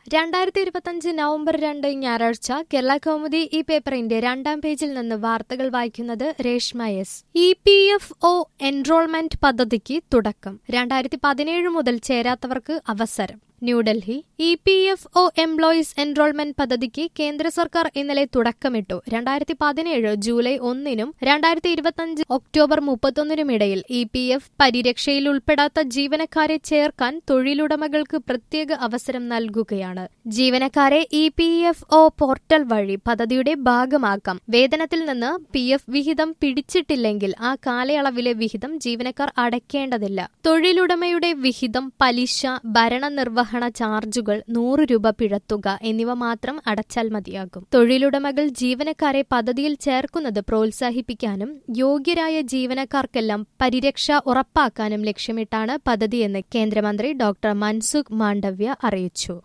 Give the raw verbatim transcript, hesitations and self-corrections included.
രണ്ടായിരത്തി ഇരുപത്തിയഞ്ച് നവംബർ രണ്ട് ഞായറാഴ്ച കേരള കൗമുദി ഈ പേപ്പറിന്റെ രണ്ടാം പേജിൽ നിന്ന് വാർത്തകൾ വായിക്കുന്നത് Reshma S. E P F O enrolment പദ്ധതിക്ക് തുടക്കം. രണ്ടായിരത്തി പതിനേഴ് മുതൽ ചേരാത്തവർക്ക് അവസരം. New Delhi. E P F O employees enrolment പദ്ധതിക്ക് കേന്ദ്ര സർക്കാർ ഇന്നലെ തുടക്കമിട്ടു. രണ്ടായിരത്തി പതിനേഴ് ജൂലൈ ഒന്നിനും രണ്ടായിരത്തി ഇരുപത്തിയഞ്ച് ഒക്ടോബർ മുപ്പത്തൊന്നിനും ഇടയിൽ ഇ പി എഫ് പരിരക്ഷയിൽ ഉൾപ്പെടാത്ത ജീവനക്കാരെ ചേർക്കാൻ തൊഴിലുടമകൾക്ക് പ്രത്യേക അവസരം നൽകുകയാണ്. ജീവനക്കാരെ E P F O portal വഴി പദ്ധതിയുടെ ഭാഗമാക്കാം. വേതനത്തിൽ നിന്ന് പി എഫ് വിഹിതം പിടിച്ചിട്ടില്ലെങ്കിൽ ആ കാലയളവിലെ വിഹിതം ജീവനക്കാർ അടയ്ക്കേണ്ടതില്ല. തൊഴിലുടമയുടെ വിഹിതം, പലിശ, ഭരണനിർവഹണ ചാർജുകൾ, നൂറ് രൂപ പിഴത്തുക എന്നിവ മാത്രം അടച്ചാൽ മതിയാകും. തൊഴിലുടമകൾ ജീവനക്കാരെ പദ്ധതിയിൽ ചേർക്കുന്നത് പ്രോത്സാഹിപ്പിക്കാനും യോഗ്യരായ ജീവനക്കാർക്കെല്ലാം പരിരക്ഷ ഉറപ്പാക്കാനും ലക്ഷ്യമിട്ടാണ് പദ്ധതിയെന്ന് കേന്ദ്രമന്ത്രി ഡോക്ടർ മൻസുഖ് മാണ്ഡവ്യ അറിയിച്ചു.